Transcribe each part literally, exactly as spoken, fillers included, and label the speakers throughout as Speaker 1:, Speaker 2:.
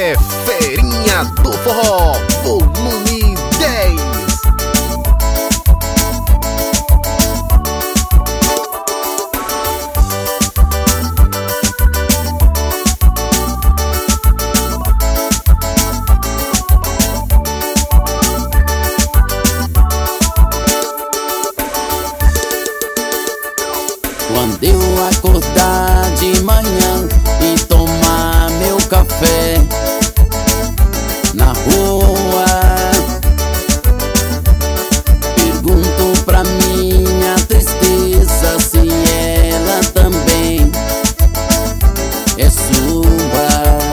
Speaker 1: é Feirinha do Forró, volume dez.
Speaker 2: Quando eu acordar de manhã e tomar meu café na rua, pergunto pra minha tristeza se ela também é sua.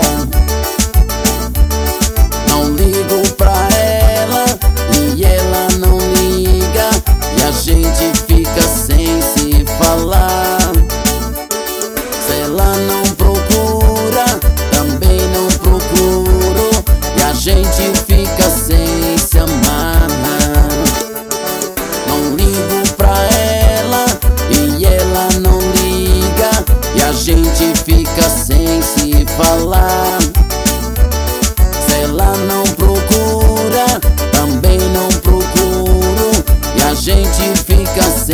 Speaker 2: Não ligo pra ela e ela não liga, e a gente fica sem se falar. Se ela não procura, também não procuro, e a gente fica sem se amar. Não ligo pra ela e ela não liga, e a gente fica sem se falar. Se ela não procura, também não procuro, e a gente fica sem